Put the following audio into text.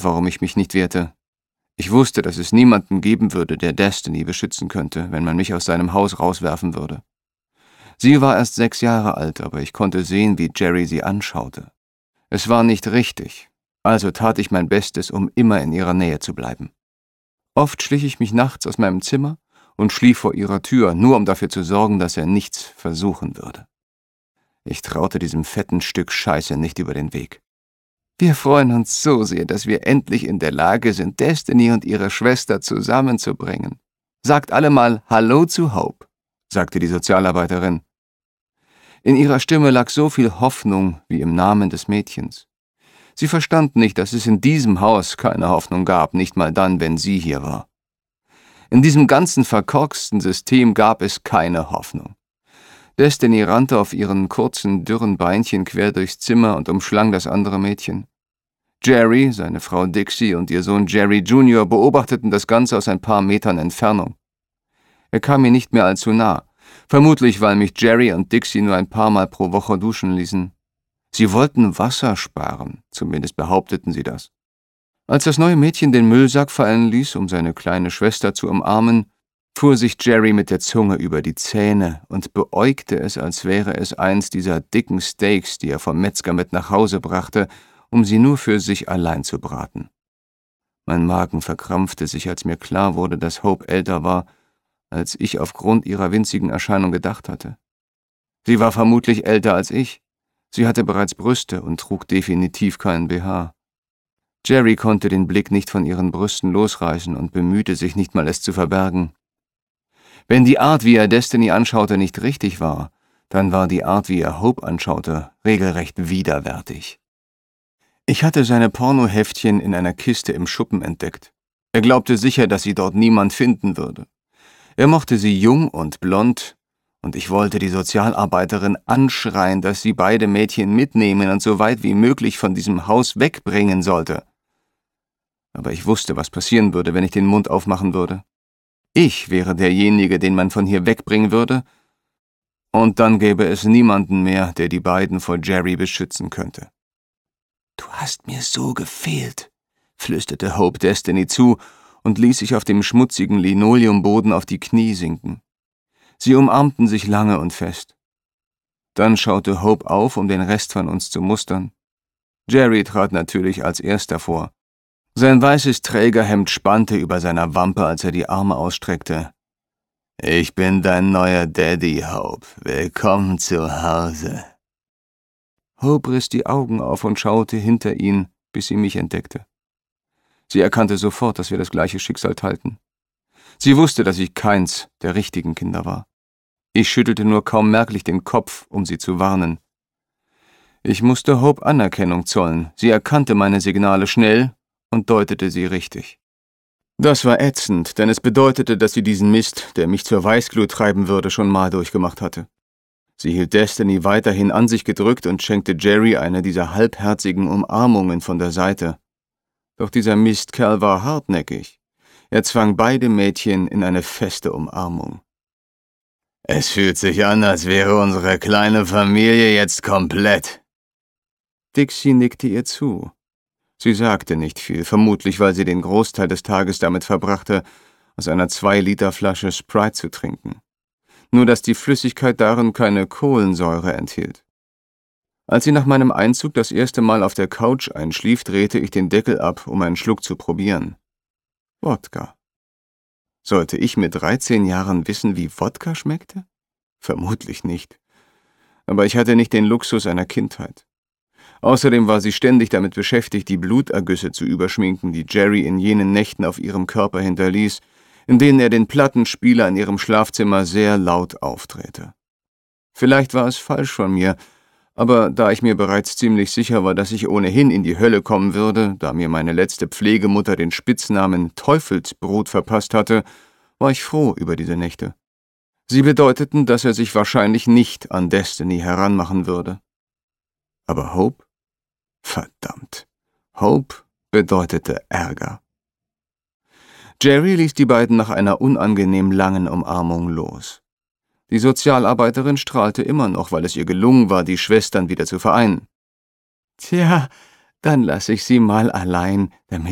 warum ich mich nicht wehrte. Ich wusste, dass es niemanden geben würde, der Destiny beschützen könnte, wenn man mich aus seinem Haus rauswerfen würde. Sie war erst 6 Jahre alt, aber ich konnte sehen, wie Jerry sie anschaute. Es war nicht richtig, also tat ich mein Bestes, um immer in ihrer Nähe zu bleiben. Oft schlich ich mich nachts aus meinem Zimmer und schlief vor ihrer Tür, nur um dafür zu sorgen, dass er nichts versuchen würde. Ich traute diesem fetten Stück Scheiße nicht über den Weg. Wir freuen uns so sehr, dass wir endlich in der Lage sind, Destiny und ihre Schwester zusammenzubringen. Sagt alle mal Hallo zu Hope, sagte die Sozialarbeiterin. In ihrer Stimme lag so viel Hoffnung wie im Namen des Mädchens. Sie verstand nicht, dass es in diesem Haus keine Hoffnung gab, nicht mal dann, wenn sie hier war. In diesem ganzen verkorksten System gab es keine Hoffnung. Destiny rannte auf ihren kurzen, dürren Beinchen quer durchs Zimmer und umschlang das andere Mädchen. Jerry, seine Frau Dixie und ihr Sohn Jerry Jr. beobachteten das Ganze aus ein paar Metern Entfernung. Er kam mir nicht mehr allzu nah, vermutlich weil mich Jerry und Dixie nur ein paar Mal pro Woche duschen ließen. Sie wollten Wasser sparen, zumindest behaupteten sie das. Als das neue Mädchen den Müllsack fallen ließ, um seine kleine Schwester zu umarmen, fuhr sich Jerry mit der Zunge über die Zähne und beäugte es, als wäre es eins dieser dicken Steaks, die er vom Metzger mit nach Hause brachte, um sie nur für sich allein zu braten. Mein Magen verkrampfte sich, als mir klar wurde, dass Hope älter war, als ich aufgrund ihrer winzigen Erscheinung gedacht hatte. Sie war vermutlich älter als ich. Sie hatte bereits Brüste und trug definitiv keinen BH. Jerry konnte den Blick nicht von ihren Brüsten losreißen und bemühte sich nicht mal, es zu verbergen. Wenn die Art, wie er Destiny anschaute, nicht richtig war, dann war die Art, wie er Hope anschaute, regelrecht widerwärtig. Ich hatte seine Pornoheftchen in einer Kiste im Schuppen entdeckt. Er glaubte sicher, dass sie dort niemand finden würde. Er mochte sie jung und blond, und ich wollte die Sozialarbeiterin anschreien, dass sie beide Mädchen mitnehmen und so weit wie möglich von diesem Haus wegbringen sollte. Aber ich wusste, was passieren würde, wenn ich den Mund aufmachen würde. Ich wäre derjenige, den man von hier wegbringen würde, und dann gäbe es niemanden mehr, der die beiden vor Jerry beschützen könnte. »Du hast mir so gefehlt«, flüsterte Hope Destiny zu und ließ sich auf dem schmutzigen Linoleumboden auf die Knie sinken. Sie umarmten sich lange und fest. Dann schaute Hope auf, um den Rest von uns zu mustern. Jerry trat natürlich als erster vor. Sein weißes Trägerhemd spannte über seiner Wampe, als er die Arme ausstreckte. »Ich bin dein neuer Daddy, Hope. Willkommen zu Hause.« Hope riss die Augen auf und schaute hinter ihn, bis sie mich entdeckte. Sie erkannte sofort, dass wir das gleiche Schicksal teilten. Sie wusste, dass ich keins der richtigen Kinder war. Ich schüttelte nur kaum merklich den Kopf, um sie zu warnen. Ich musste Hope Anerkennung zollen. Sie erkannte meine Signale schnell und deutete sie richtig. Das war ätzend, denn es bedeutete, dass sie diesen Mist, der mich zur Weißglut treiben würde, schon mal durchgemacht hatte. Sie hielt Destiny weiterhin an sich gedrückt und schenkte Jerry eine dieser halbherzigen Umarmungen von der Seite. Doch dieser Mistkerl war hartnäckig. Er zwang beide Mädchen in eine feste Umarmung. »Es fühlt sich an, als wäre unsere kleine Familie jetzt komplett.« Dixie nickte ihr zu. Sie sagte nicht viel, vermutlich weil sie den Großteil des Tages damit verbrachte, aus einer 2-Liter-Flasche Sprite zu trinken. Nur dass die Flüssigkeit darin keine Kohlensäure enthielt. Als sie nach meinem Einzug das erste Mal auf der Couch einschlief, drehte ich den Deckel ab, um einen Schluck zu probieren. Wodka. Sollte ich mit 13 Jahren wissen, wie Wodka schmeckte? Vermutlich nicht. Aber ich hatte nicht den Luxus einer Kindheit. Außerdem war sie ständig damit beschäftigt, die Blutergüsse zu überschminken, die Jerry in jenen Nächten auf ihrem Körper hinterließ, in denen er den Plattenspieler in ihrem Schlafzimmer sehr laut aufdrehte. Vielleicht war es falsch von mir, aber da ich mir bereits ziemlich sicher war, dass ich ohnehin in die Hölle kommen würde, da mir meine letzte Pflegemutter den Spitznamen Teufelsbrot verpasst hatte, war ich froh über diese Nächte. Sie bedeuteten, dass er sich wahrscheinlich nicht an Destiny heranmachen würde. Aber Hope? Verdammt. Hope bedeutete Ärger. Jerry ließ die beiden nach einer unangenehm langen Umarmung los. Die Sozialarbeiterin strahlte immer noch, weil es ihr gelungen war, die Schwestern wieder zu vereinen. »Tja, dann lasse ich sie mal allein, damit